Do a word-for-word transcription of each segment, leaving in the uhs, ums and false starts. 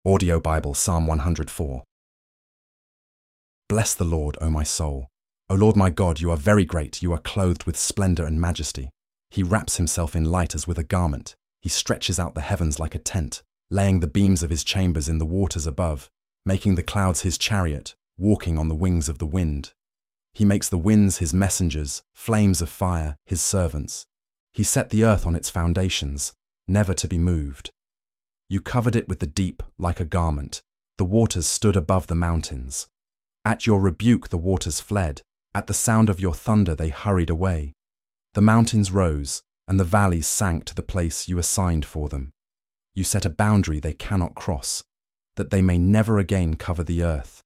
Audio Bible, Psalm one hundred four. Bless the Lord, O my soul. O Lord my God, you are very great. You are clothed with splendor and majesty. He wraps himself in light as with a garment. He stretches out the heavens like a tent, laying the beams of his chambers in the waters above, making the clouds his chariot, walking on the wings of the wind. He makes the winds his messengers, flames of fire his servants. He set the earth on its foundations, never to be moved. You covered it with the deep like a garment. The waters stood above the mountains. At your rebuke the waters fled. At the sound of your thunder they hurried away. The mountains rose, and the valleys sank to the place you assigned for them. You set a boundary they cannot cross, that they may never again cover the earth.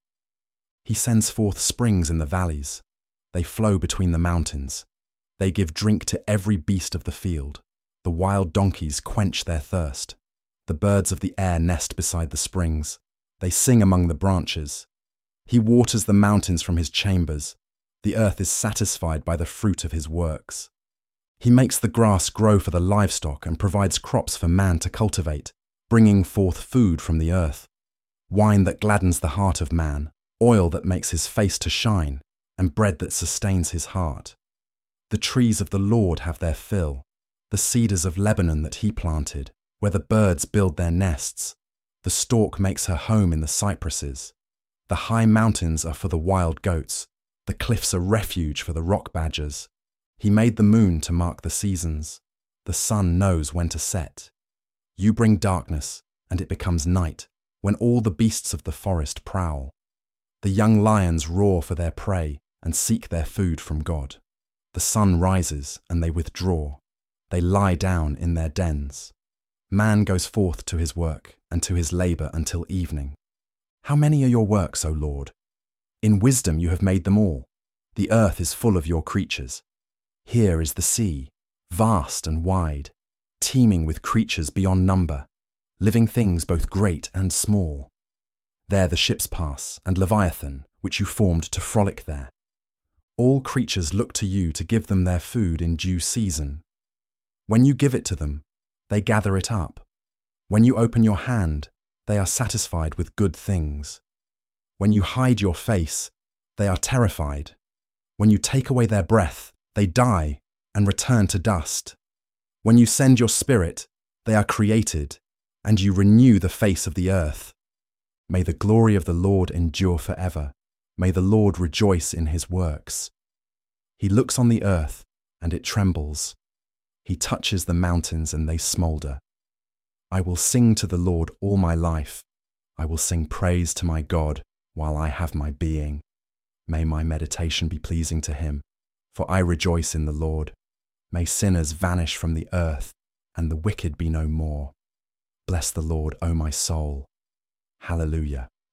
He sends forth springs in the valleys. They flow between the mountains. They give drink to every beast of the field. The wild donkeys quench their thirst. The birds of the air nest beside the springs. They sing among the branches. He waters the mountains from his chambers. The earth is satisfied by the fruit of his works. He makes the grass grow for the livestock and provides crops for man to cultivate, bringing forth food from the earth, wine that gladdens the heart of man, oil that makes his face to shine, and bread that sustains his heart. The trees of the Lord have their fill, the cedars of Lebanon that he planted, where the birds build their nests. The stork makes her home in the cypresses. The high mountains are for the wild goats. The cliffs are refuge for the rock badgers. He made the moon to mark the seasons. The sun knows when to set. You bring darkness, and it becomes night, when all the beasts of the forest prowl. The young lions roar for their prey and seek their food from God. The sun rises, and they withdraw. They lie down in their dens. Man goes forth to his work and to his labour until evening. How many are your works, O Lord? In wisdom you have made them all. The earth is full of your creatures. Here is the sea, vast and wide, teeming with creatures beyond number, living things both great and small. There the ships pass, and Leviathan, which you formed to frolic there. All creatures look to you to give them their food in due season. When you give it to them, they gather it up. When you open your hand, they are satisfied with good things. When you hide your face, they are terrified. When you take away their breath, they die and return to dust. When you send your spirit, they are created, and you renew the face of the earth. May the glory of the Lord endure forever. May the Lord rejoice in his works. He looks on the earth, and it trembles. He touches the mountains, and they smoulder. I will sing to the Lord all my life. I will sing praise to my God while I have my being. May my meditation be pleasing to him, for I rejoice in the Lord. May sinners vanish from the earth, and the wicked be no more. Bless the Lord, O my soul. Hallelujah.